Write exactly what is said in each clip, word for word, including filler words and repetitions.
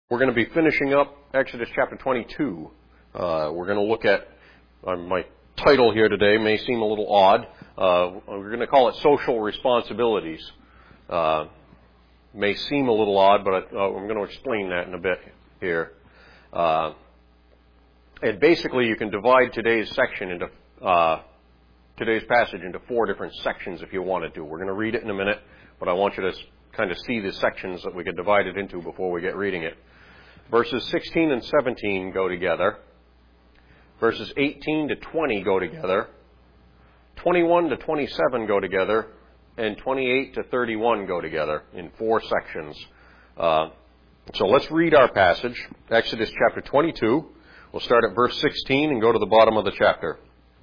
We're going to be finishing up Exodus chapter twenty-two. Uh, we're going to look at, uh, my title here today may seem a little odd. Uh, we're going to call it social responsibilities. Uh, may seem a little odd, but I, uh, I'm going to explain that in a bit here. Uh, and basically you can divide today's section into, uh, today's passage into four different sections if you wanted to. We're going to read it in a minute, but I want you to kind of see the sections that we could divide it into before we get reading it. Verses sixteen and seventeen go together. Verses eighteen to twenty go together. twenty-one to twenty-seven go together. And twenty-eight to thirty-one go together in four sections. Uh, so let's read our passage, Exodus chapter twenty-two. We'll start at verse sixteen and go to the bottom of the chapter.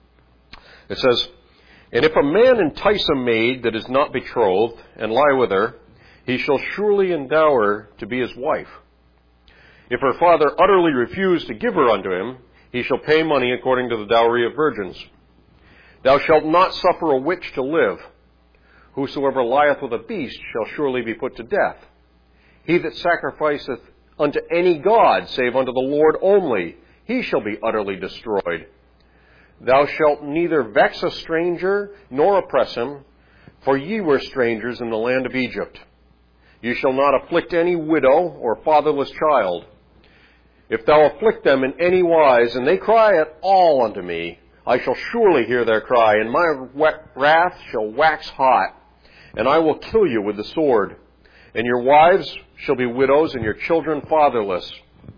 It says, "And if a man entice a maid that is not betrothed, and lie with her, he shall surely endow her to be his wife. If her father utterly refuse to give her unto him, he shall pay money according to the dowry of virgins. Thou shalt not suffer a witch to live. Whosoever lieth with a beast shall surely be put to death. He that sacrificeth unto any god, save unto the Lord only, he shall be utterly destroyed. Thou shalt neither vex a stranger, nor oppress him, for ye were strangers in the land of Egypt. You shall not afflict any widow or fatherless child. If thou afflict them in any wise, and they cry at all unto me, I shall surely hear their cry, and my wrath shall wax hot, and I will kill you with the sword. And your wives shall be widows, and your children fatherless.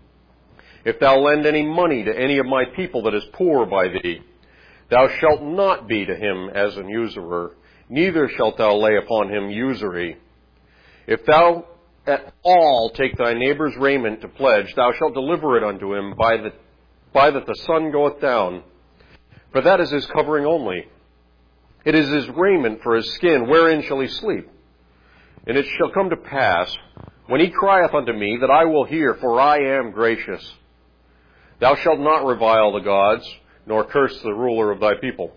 If thou lend any money to any of my people that is poor by thee, thou shalt not be to him as an usurer, neither shalt thou lay upon him usury. If thou at all take thy neighbor's raiment to pledge, thou shalt deliver it unto him by, the, by that the sun goeth down. For that is his covering only. It is his raiment for his skin, wherein shall he sleep? And it shall come to pass, when he crieth unto me, that I will hear, for I am gracious. Thou shalt not revile the gods, nor curse the ruler of thy people.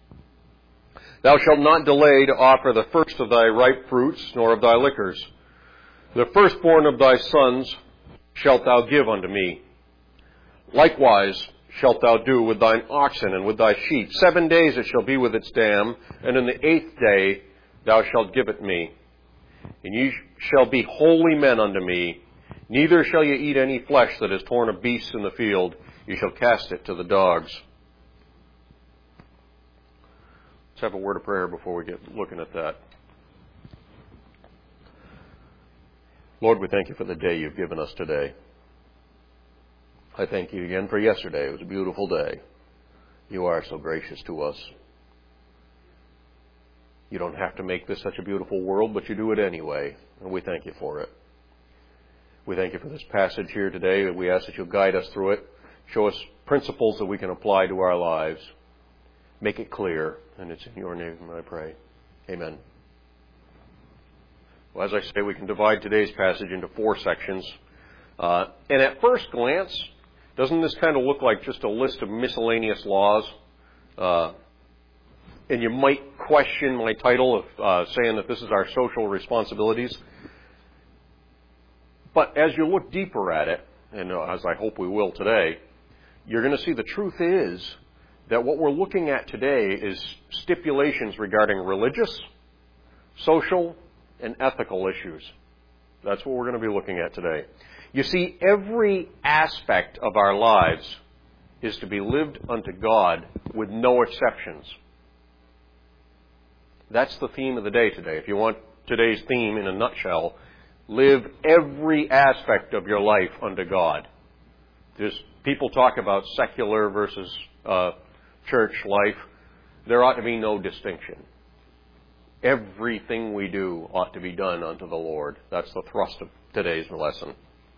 Thou shalt not delay to offer the first of thy ripe fruits, nor of thy liquors. The firstborn of thy sons shalt thou give unto me. Likewise shalt thou do with thine oxen and with thy sheep. Seven days it shall be with its dam, and in the eighth day thou shalt give it me. And ye shall be holy men unto me. Neither shall ye eat any flesh that is torn of beasts in the field. Ye shall cast it to the dogs." Let's have a word of prayer before we get looking at that. Lord, we thank you for the day you've given us today. I thank you again for yesterday. It was a beautiful day. You are so gracious to us. You don't have to make this such a beautiful world, but you do it anyway, and we thank you for it. We thank you for this passage here today. We ask that you'll guide us through it. Show us principles that we can apply to our lives. Make it clear, and it's in your name I pray. Amen. Well, as I say, we can divide today's passage into four sections. Uh, and at first glance, doesn't this kind of look like just a list of miscellaneous laws? Uh, and you might question my title of uh, saying that this is our social responsibilities. But as you look deeper at it, and uh, as I hope we will today, you're going to see the truth is that what we're looking at today is stipulations regarding religious, social, and ethical issues. That's what we're going to be looking at today. You see, every aspect of our lives is to be lived unto God with no exceptions. That's the theme of the day today. If you want today's theme in a nutshell, live every aspect of your life unto God. There's, people talk about secular versus uh, church life. There ought to be no distinction. Everything we do ought to be done unto the Lord. That's the thrust of today's lesson.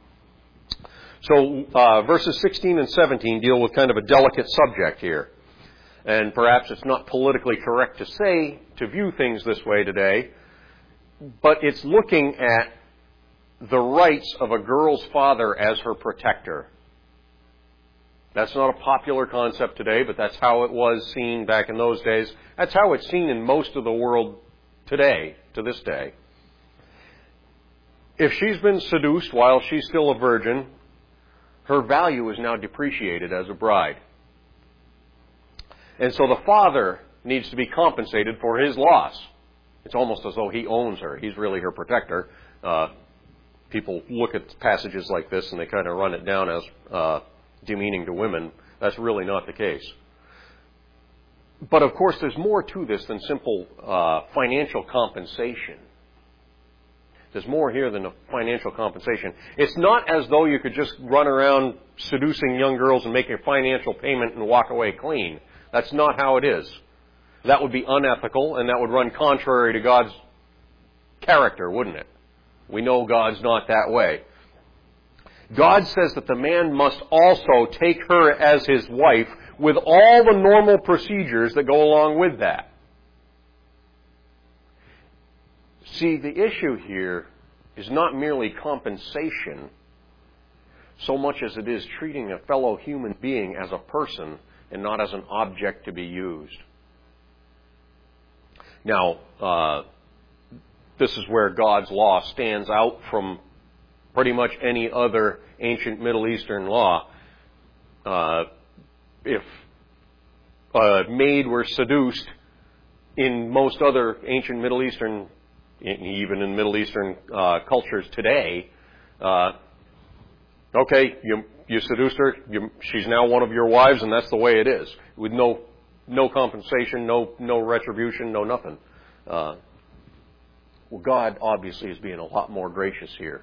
So uh, verses sixteen and seventeen deal with kind of a delicate subject here. And perhaps it's not politically correct to say, to view things this way today, but it's looking at the rights of a girl's father as her protector. That's not a popular concept today, but that's how it was seen back in those days. That's how it's seen in most of the world today, to this day. if she's been seduced while she's still a virgin, her value is now depreciated as a bride. And so the father needs to be compensated for his loss. It's almost as though he owns her. He's really her protector. Uh, people look at passages like this and they kind of run it down as uh, demeaning to women. That's really not the case. But of course, there's more to this than simple uh, financial compensation. There's more here than a financial compensation. It's not as though you could just run around seducing young girls and make a financial payment and walk away clean. That's not how it is. That would be unethical, and that would run contrary to God's character, wouldn't it? We know God's not that way. God says that the man must also take her as his wife with all the normal procedures that go along with that. See, the issue here is not merely compensation so much as it is treating a fellow human being as a person and not as an object to be used. Now, uh, this is where God's law stands out from pretty much any other ancient Middle Eastern law. Uh, if a maid were seduced in most other ancient Middle Eastern, even in Middle Eastern uh, cultures today, uh, okay, you you seduced her, you, she's now one of your wives, and that's the way it is, with no no compensation, no no retribution, no nothing. Uh, well, God obviously is being a lot more gracious here.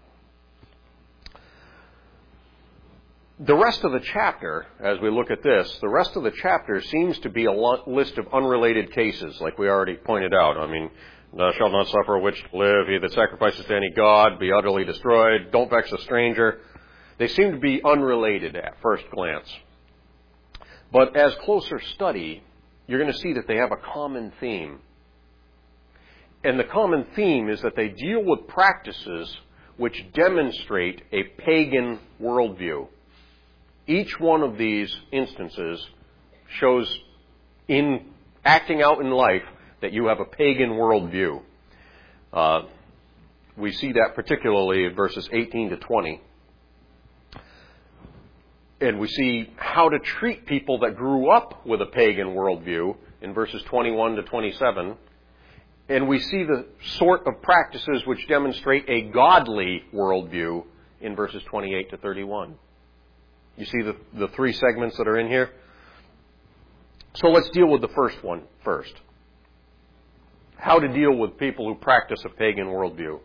The rest of the chapter, as we look at this, the rest of the chapter seems to be a list of unrelated cases, like we already pointed out. I mean, thou shalt not suffer a witch to live. He that sacrifices to any god be utterly destroyed. Don't vex a stranger. They seem to be unrelated at first glance. But as closer study, you're going to see that they have a common theme. And the common theme is that they deal with practices which demonstrate a pagan worldview. Each one of these instances shows in acting out in life that you have a pagan worldview. Uh, we see that particularly in verses eighteen to twenty. And we see how to treat people that grew up with a pagan worldview in verses twenty-one to twenty-seven. And we see the sort of practices which demonstrate a godly worldview in verses twenty-eight to thirty-one. You see the, the three segments that are in here? So let's deal with the first one first. How to deal with people who practice a pagan worldview.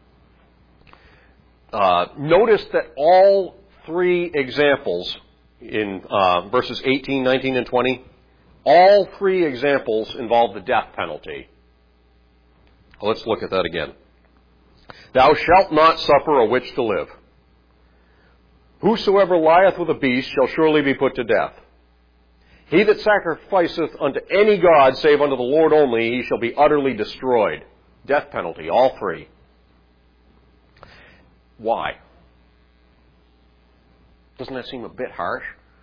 Uh, notice that all three examples in uh, verses eighteen, nineteen, and twenty, all three examples involve the death penalty. Let's look at that again. Thou shalt not suffer a witch to live. Whosoever lieth with a beast shall surely be put to death. He that sacrificeth unto any god save unto the Lord only, he shall be utterly destroyed. Death penalty, all three. Why? Doesn't that seem a bit harsh?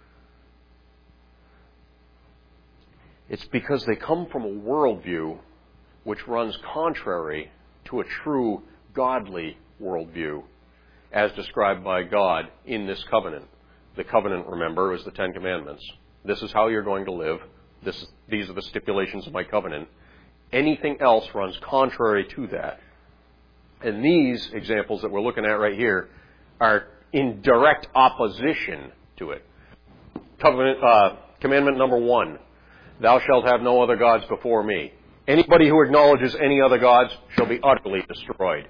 It's because they come from a worldview which runs contrary to a true godly worldview, as described by God in this covenant. The covenant, remember, is the Ten Commandments. This is how you're going to live. This is, these are the stipulations of my covenant. Anything else runs contrary to that. And these examples that we're looking at right here are in direct opposition to it. Covenant, uh, commandment number one, thou shalt have no other gods before me. Anybody who acknowledges any other gods shall be utterly destroyed.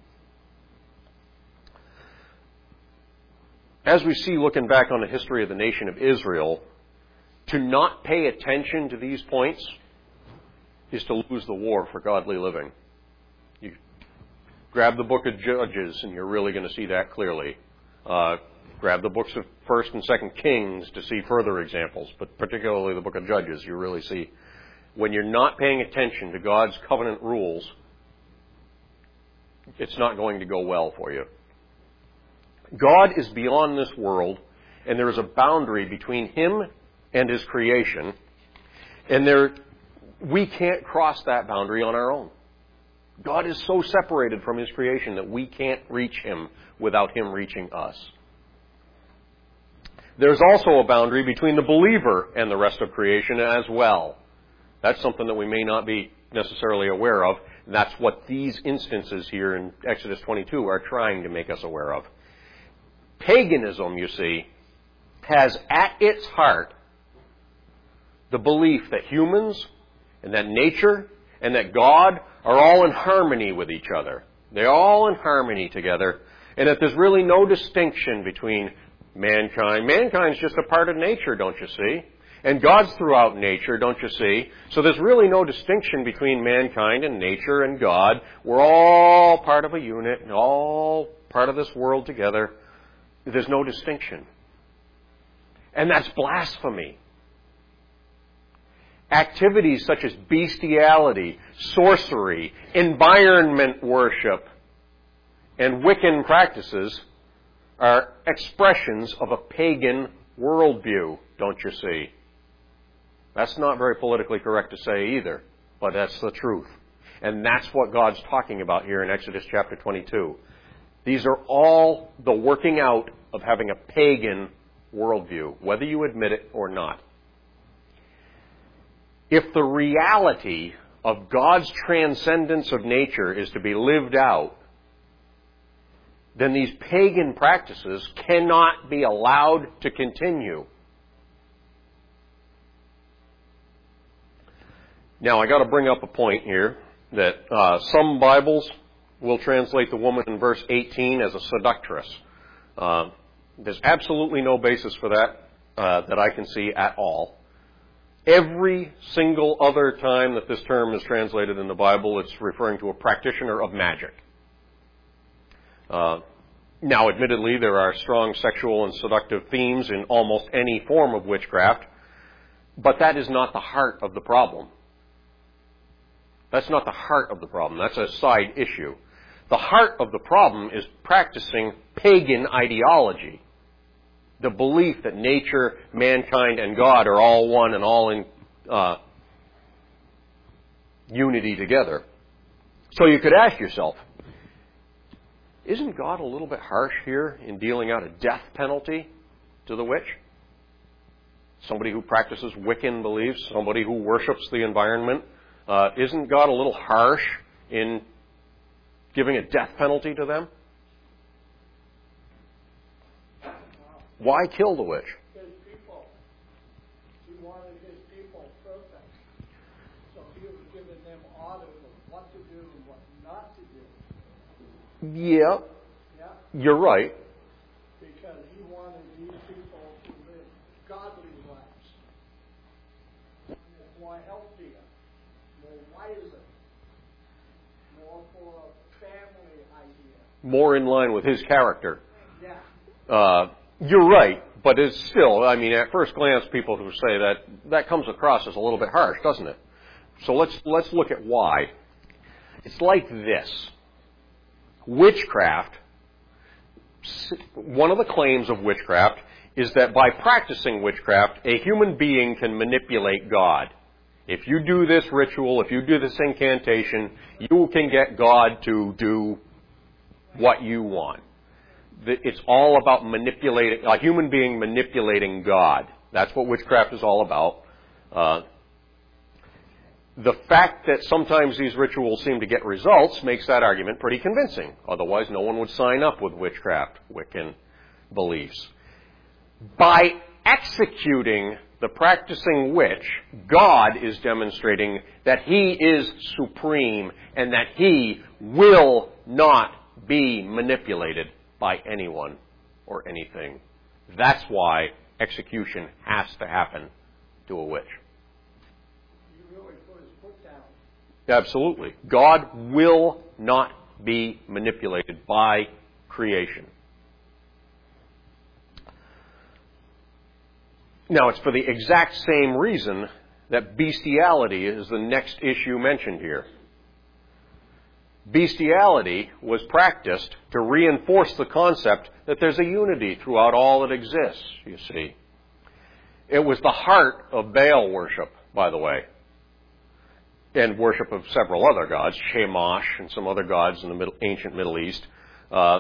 As we see looking back on the history of the nation of Israel, to not pay attention to these points is to lose the war for godly living. You grab the book of Judges and you're really going to see that clearly. Uh, grab the books of First and Second Kings to see further examples, but particularly the book of Judges, you really see when you're not paying attention to God's covenant rules, it's not going to go well for you. God is beyond this world, and there is a boundary between Him and His creation, and there we can't cross that boundary on our own. God is so separated from His creation that we can't reach Him without Him reaching us. There's also a boundary between the believer and the rest of creation as well. That's something that we may not be necessarily aware of. And that's what these instances here in Exodus twenty-two are trying to make us aware of. Paganism, you see, has at its heart the belief that humans and that nature and that God are all in harmony with each other. They're all in harmony together, and that there's really no distinction between mankind. Mankind's just a part of nature, don't you see? And God's throughout nature, don't you see? So there's really no distinction between mankind and nature and God. We're all part of a unit, and all part of this world together. There's no distinction. And that's blasphemy. Activities such as bestiality, sorcery, environment worship, and Wiccan practices are expressions of a pagan worldview, don't you see? That's not very politically correct to say either, but that's the truth. And that's what God's talking about here in Exodus chapter twenty-two. These are all the working out of having a pagan worldview, whether you admit it or not. If the reality of God's transcendence of nature is to be lived out, then these pagan practices cannot be allowed to continue. Now, I got to bring up a point here that uh, some Bibles will translate the woman in verse eighteen as a seductress. Uh, there's absolutely no basis for that uh, that I can see at all. Every single other time that this term is translated in the Bible, it's referring to a practitioner of magic. Uh, now, admittedly, there are strong sexual and seductive themes in almost any form of witchcraft, but that is not the heart of the problem. That's not the heart of the problem. That's a side issue. The heart of the problem is practicing pagan ideology. The belief that nature, mankind, and God are all one and all in uh, unity together. So you could ask yourself, isn't God a little bit harsh here in dealing out a death penalty to the witch? Somebody who practices Wiccan beliefs, somebody who worships the environment. Uh, isn't God a little harsh in giving a death penalty to them? Why kill the witch? His people. He wanted his people perfect. So he was giving them orders of what to do and what not to do. Yeah, Yeah? you're right. Because he wanted these people to live godly lives. More healthier, more wiser, more for a family idea. More in line with his character. Yeah. Uh, you're right, but it's still, I mean, at first glance, people who say that, that comes across as a little bit harsh, doesn't it? So let's, let's look at why. It's like this. Witchcraft, one of the claims of witchcraft is that by practicing witchcraft, a human being can manipulate God. If you do this ritual, if you do this incantation, you can get God to do what you want. It's all about manipulating, a human being manipulating God. That's what witchcraft is all about. Uh, the fact that sometimes these rituals seem to get results makes that argument pretty convincing. Otherwise, no one would sign up with witchcraft, Wiccan beliefs. By executing the practicing witch, God is demonstrating that He is supreme and that He will not be manipulated by anyone or anything. That's why execution has to happen to a witch. You really put his foot down. Absolutely. God will not be manipulated by creation. Now, it's for the exact same reason that bestiality is the next issue mentioned here. Bestiality was practiced to reinforce the concept that there's a unity throughout all that exists, you see. It was the heart of Baal worship, by the way. and worship of several other gods, Shamash and some other gods in the middle, ancient Middle East, uh,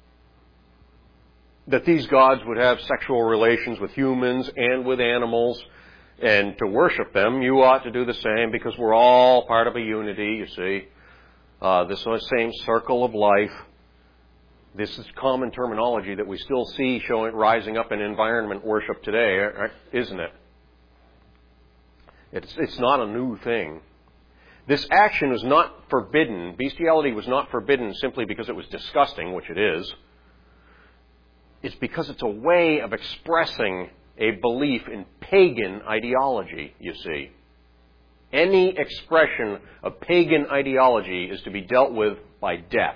that these gods would have sexual relations with humans and with animals, and to worship them, you ought to do the same because we're all part of a unity, you see. Uh, this same circle of life. This is common terminology that we still see showing rising up in environment worship today, isn't it? It's, it's not a new thing. This action is not forbidden. Bestiality was not forbidden simply because it was disgusting, which it is. It's because it's a way of expressing a belief in pagan ideology, you see. Any expression of pagan ideology is to be dealt with by death.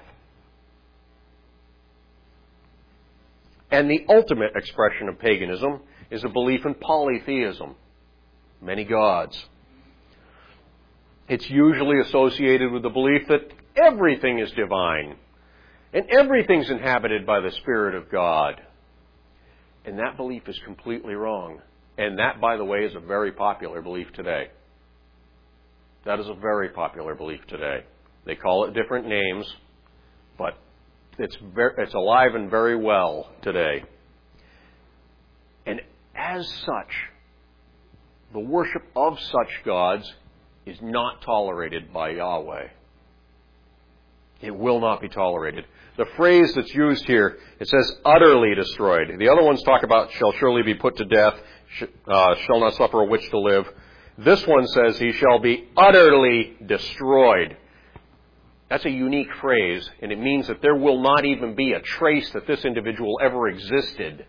And the ultimate expression of paganism is a belief in polytheism, many gods. It's usually associated with the belief that everything is divine and everything's inhabited by the Spirit of God. And that belief is completely wrong. And that, by the way, is a very popular belief today. That is a very popular belief today. They call it different names, but it's very, it's alive and very well today. And as such, the worship of such gods is not tolerated by Yahweh. It will not be tolerated. The phrase that's used here, it says utterly destroyed. The other ones talk about shall surely be put to death, sh- uh, shall not suffer a witch to live. This one says he shall be utterly destroyed. That's a unique phrase, and it means that there will not even be a trace that this individual ever existed.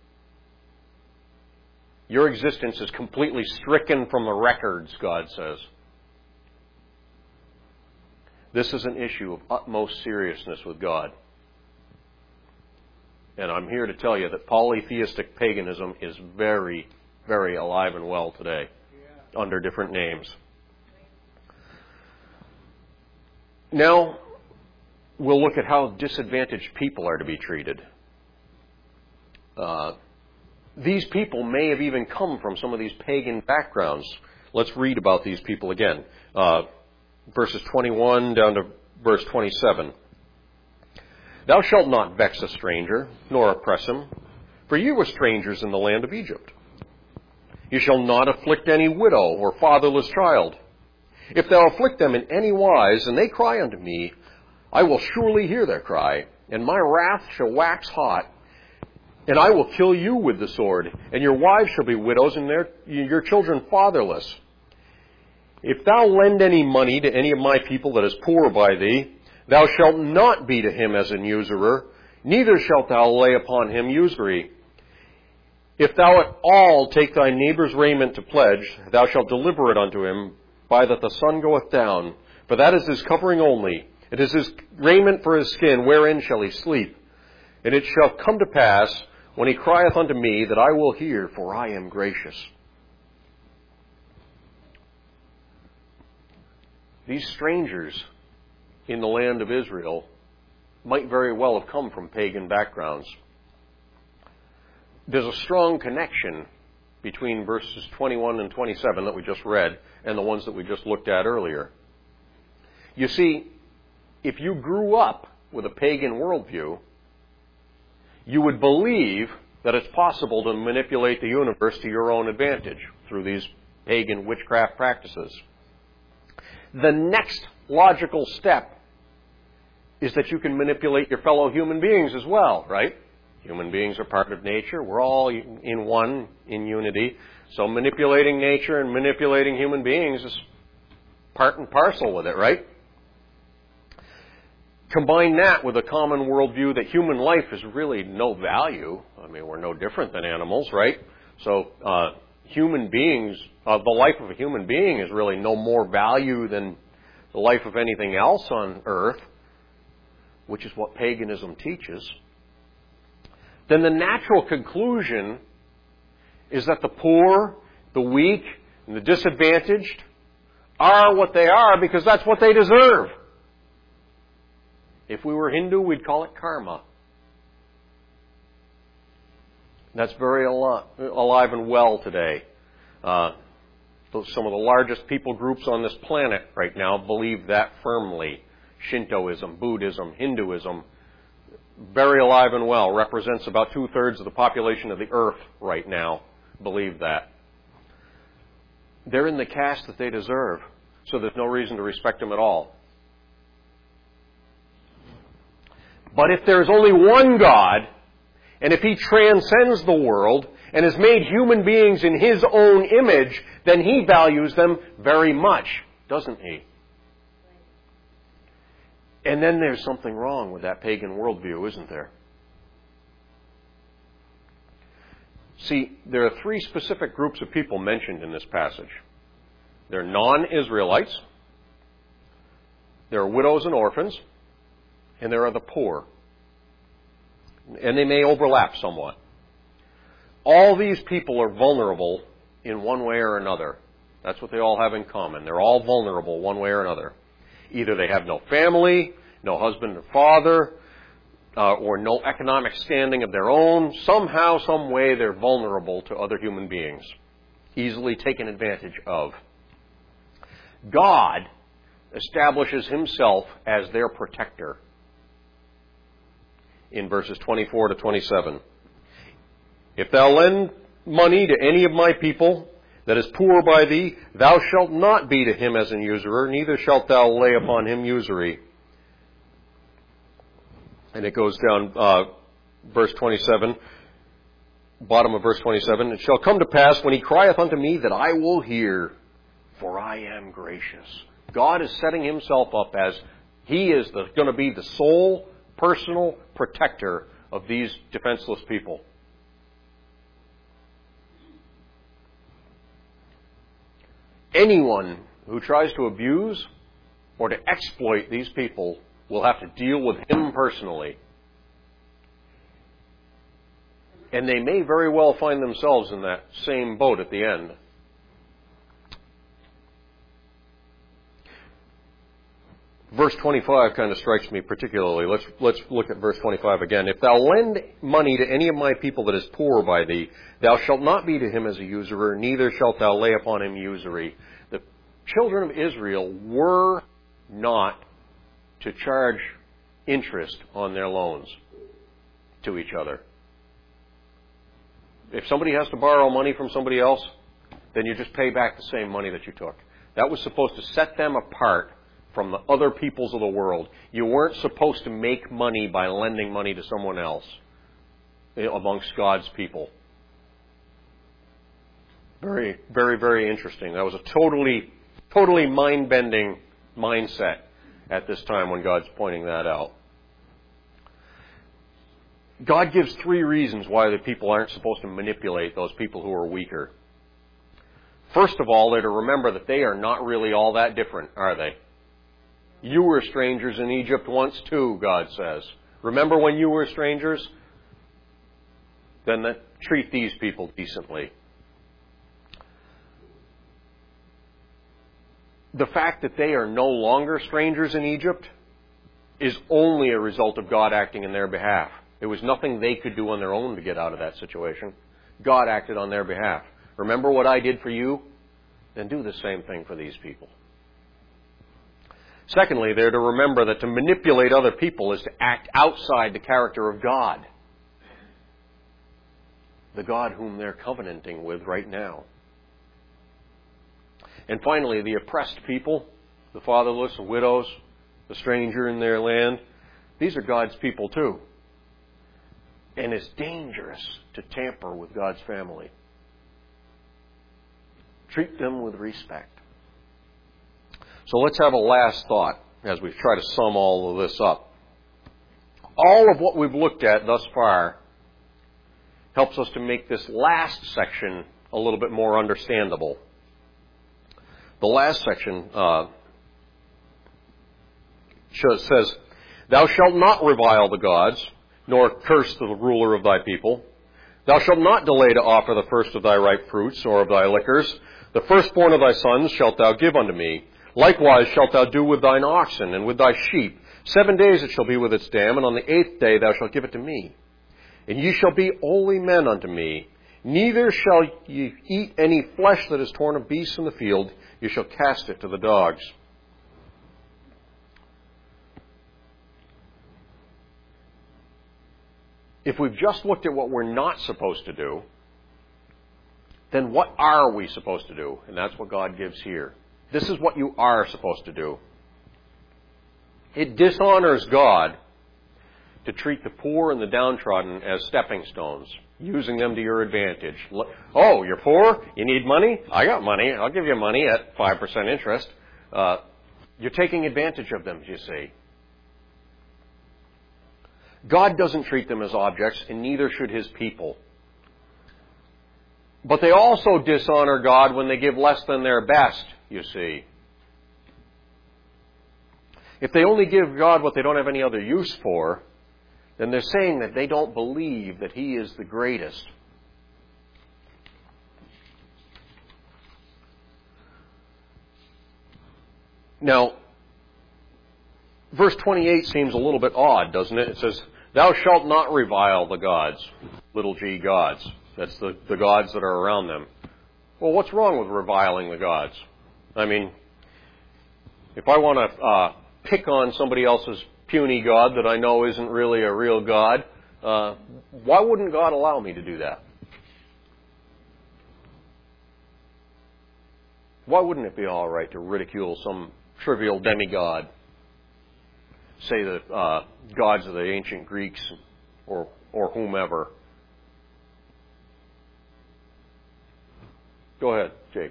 Your existence is completely stricken from the records, God says. This is an issue of utmost seriousness with God. And I'm here to tell you that polytheistic paganism is very, very alive and well today, yeah, under different names. Now, we'll look at how disadvantaged people are to be treated. Uh, these people may have even come from some of these pagan backgrounds. Let's read about these people again. Uh, verses twenty-one down to verse twenty-seven. Thou shalt not vex a stranger, nor oppress him, for ye were strangers in the land of Egypt. You shall not afflict any widow or fatherless child. If thou afflict them in any wise, and they cry unto me, I will surely hear their cry, and my wrath shall wax hot, and I will kill you with the sword, and your wives shall be widows, and their, your children fatherless. If thou lend any money to any of my people that is poor by thee, thou shalt not be to him as an usurer, neither shalt thou lay upon him usury. If thou at all take thy neighbour's raiment to pledge, thou shalt deliver it unto him, by that the sun goeth down, for that is his covering only. It is his raiment for his skin, wherein shall he sleep. And it shall come to pass, when he crieth unto me, that I will hear, for I am gracious. These strangers in the land of Israel might very well have come from pagan backgrounds. There's a strong connection between verses twenty-one and twenty-seven that we just read and the ones that we just looked at earlier. You see, if you grew up with a pagan worldview, you would believe that it's possible to manipulate the universe to your own advantage through these pagan witchcraft practices. The next logical step is that you can manipulate your fellow human beings as well, right? Human beings are part of nature. We're all in one, in unity. So manipulating nature and manipulating human beings is part and parcel with it, right? Combine that with a common worldview that human life is really no value. I mean, we're no different than animals, right? So uh, human beings, uh, the life of a human being is really no more value than the life of anything else on earth, which is what paganism teaches. Then the natural conclusion is that the poor, the weak, and the disadvantaged are what they are because that's what they deserve. If we were Hindu, we'd call it karma. That's very alive and well today. Uh, some of the largest people groups on this planet right now believe that firmly. Shintoism, Buddhism, Hinduism, very alive and well, represents about two-thirds of the population of the earth right now, believe that. They're in the caste that they deserve, so there's no reason to respect them at all. But if there's only one God, and if He transcends the world and has made human beings in His own image, then He values them very much, doesn't He? And then there's something wrong with that pagan worldview, isn't there? See, there are three specific groups of people mentioned in this passage. They're non-Israelites, there are widows and orphans, and there are the poor. And they may overlap somewhat. All these people are vulnerable in one way or another. That's what they all have in common. They're all vulnerable one way or another. Either they have no family, no husband or father, uh, or no economic standing of their own. Somehow, some way, they're vulnerable to other human beings, easily taken advantage of. God establishes Himself as their protector in verses twenty-four to twenty-seven. If thou lend money to any of my people that is poor by thee, thou shalt not be to him as an usurer, neither shalt thou lay upon him usury. And it goes down, uh, verse twenty-seven, bottom of verse twenty-seven. It shall come to pass when he crieth unto me that I will hear, for I am gracious. God is setting Himself up as He is the, going to be the sole personal protector of these defenseless people. Anyone who tries to abuse or to exploit these people will have to deal with Him personally. And they may very well find themselves in that same boat at the end. Verse twenty-five kind of strikes me particularly. Let's, let's look at verse twenty-five again. If thou lend money to any of my people that is poor by thee, thou shalt not be to him as a usurer, neither shalt thou lay upon him usury. The children of Israel were not to charge interest on their loans to each other. If somebody has to borrow money from somebody else, then you just pay back the same money that you took. That was supposed to set them apart from the other peoples of the world. You weren't supposed to make money by lending money to someone else amongst God's people. Very, very, very interesting. That was a totally, totally mind-bending mindset at this time when God's pointing that out. God gives three reasons why the people aren't supposed to manipulate those people who are weaker. First of all, they're to remember that they are not really all that different, are they? You were strangers in Egypt once too, God says. Remember when you were strangers? Then that, treat these people decently. The fact that they are no longer strangers in Egypt is only a result of God acting in their behalf. It was nothing they could do on their own to get out of that situation. God acted on their behalf. Remember what I did for you? Then do the same thing for these people. Secondly, they're to remember that to manipulate other people is to act outside the character of God. The God whom they're covenanting with right now. And finally, the oppressed people, the fatherless, the widows, the stranger in their land, these are God's people too. And it's dangerous to tamper with God's family. Treat them with respect. So let's have a last thought as we try to sum all of this up. All of what we've looked at thus far helps us to make this last section a little bit more understandable. The last section uh, says, Thou shalt not revile the gods, nor curse the ruler of thy people. Thou shalt not delay to offer the first of thy ripe fruits, or of thy liquors. The firstborn of thy sons shalt thou give unto me. Likewise shalt thou do with thine oxen and with thy sheep. Seven days it shall be with its dam, and on the eighth day thou shalt give it to me. And ye shall be holy men unto me, Neither shall ye eat any flesh that is torn of beasts in the field. You shall cast it to the dogs. If we've just looked at what we're not supposed to do, then what are we supposed to do? And that's what God gives here. This is what you are supposed to do. It dishonors God to treat the poor and the downtrodden as stepping stones, using them to your advantage. Oh, you're poor? You need money? I got money. I'll give you money at five percent interest. Uh, you're taking advantage of them, you see. God doesn't treat them as objects, and neither should His people. But they also dishonor God when they give less than their best, you see. If they only give God what they don't have any other use for, then they're saying that they don't believe that He is the greatest. Now, verse twenty-eight seems a little bit odd, doesn't it? It says, "Thou shalt not revile the gods," little g gods. That's the, the gods that are around them. Well, what's wrong with reviling the gods? I mean, if I want to uh, pick on somebody else's puny god that I know isn't really a real god, uh, why wouldn't God allow me to do that? Why wouldn't it be all right to ridicule some trivial demigod? Say the uh, gods of the ancient Greeks or or whomever. Go ahead, Jake.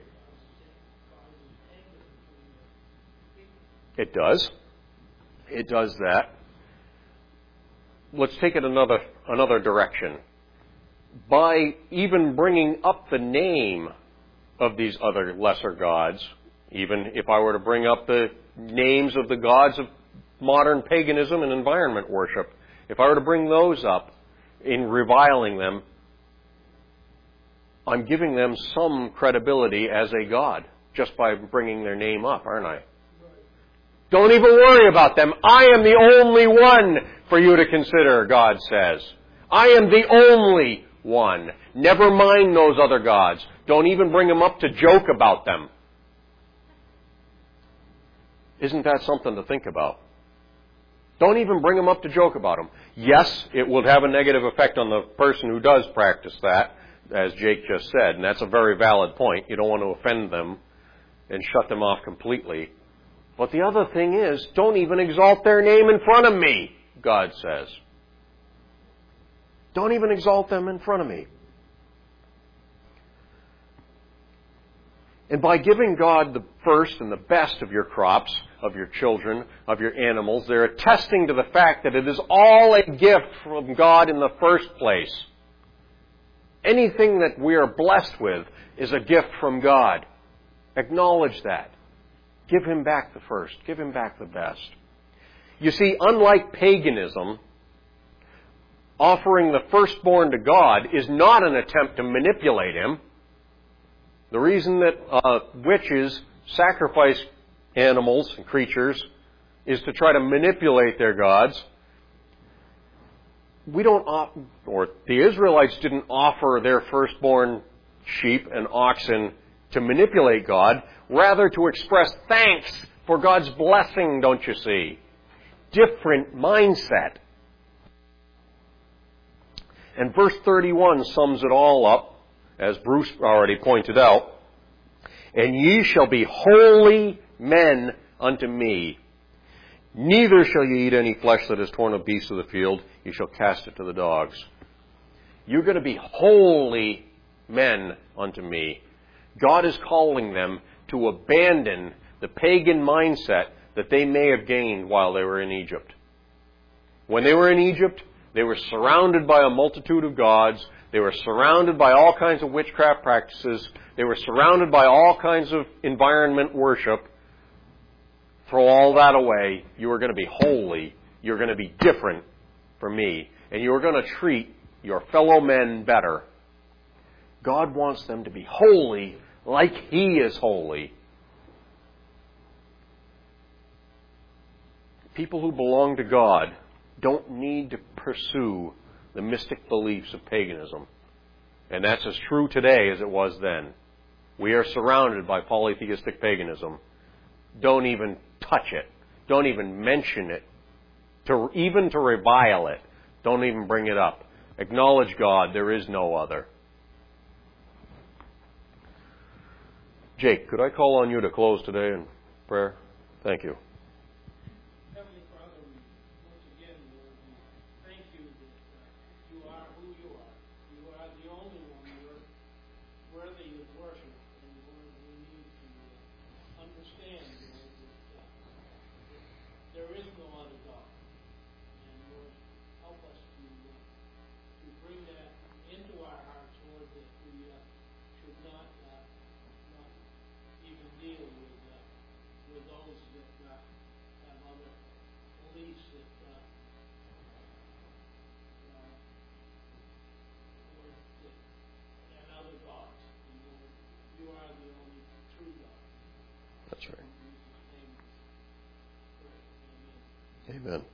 It does. It does that. Let's take it another another direction. By even bringing up the name of these other lesser gods, even if I were to bring up the names of the gods of modern paganism and environment worship, if I were to bring those up in reviling them, I'm giving them some credibility as a god just by bringing their name up, aren't I? Don't even worry about them. I am the only one for you to consider, God says. I am the only one. Never mind those other gods. Don't even bring them up to joke about them. Isn't that something to think about? Don't even bring them up to joke about them. Yes, it will have a negative effect on the person who does practice that, as Jake just said, and that's a very valid point. You don't want to offend them and shut them off completely. But the other thing is, don't even exalt their name in front of me, God says. Don't even exalt them in front of me. And by giving God the first and the best of your crops, of your children, of your animals, they're attesting to the fact that it is all a gift from God in the first place. Anything that we are blessed with is a gift from God. Acknowledge that. Give Him back the first. Give Him back the best. You see, unlike paganism, offering the firstborn to God is not an attempt to manipulate Him. The reason that uh, witches sacrifice animals and creatures is to try to manipulate their gods. We don't, op- or the Israelites didn't offer their firstborn sheep and oxen to manipulate God, rather to express thanks for God's blessing, don't you see? Different mindset. And verse thirty-one sums it all up, as Bruce already pointed out. "And ye shall be holy men unto me. Neither shall ye eat any flesh that is torn of beasts of the field. You shall cast it to the dogs." You're going to be holy men unto me. God is calling them to abandon the pagan mindset that they may have gained while they were in Egypt. When they were in Egypt, they were surrounded by a multitude of gods. They were surrounded by all kinds of witchcraft practices. They were surrounded by all kinds of environment worship. Throw all that away. You are going to be holy. You're going to be different from me. And you are going to treat your fellow men better. God wants them to be holy like He is holy. People who belong to God don't need to pursue the mystic beliefs of paganism. And that's as true today as it was then. We are surrounded by polytheistic paganism. Don't even touch it. Don't even mention it. To, even to revile it. Don't even bring it up. Acknowledge God. There is no other. Jake, could I call on you to close today in prayer? Thank you. Heavenly Father, once again, Lord, we thank you that uh, you are who you are. You are the only one worth, worthy of worship. And Lord, we need to uh, understand, Lord, that, uh, that there is no other God. And Lord, help us to uh, to bring that into our hearts, Lord, that we uh, should not uh, not even deal with uh, with those that uh, have other beliefs that uh, uh, Lord, that, and other gods. And Lord, you are the only true God. That's right. In Jesus' name, we pray. Amen. Amen.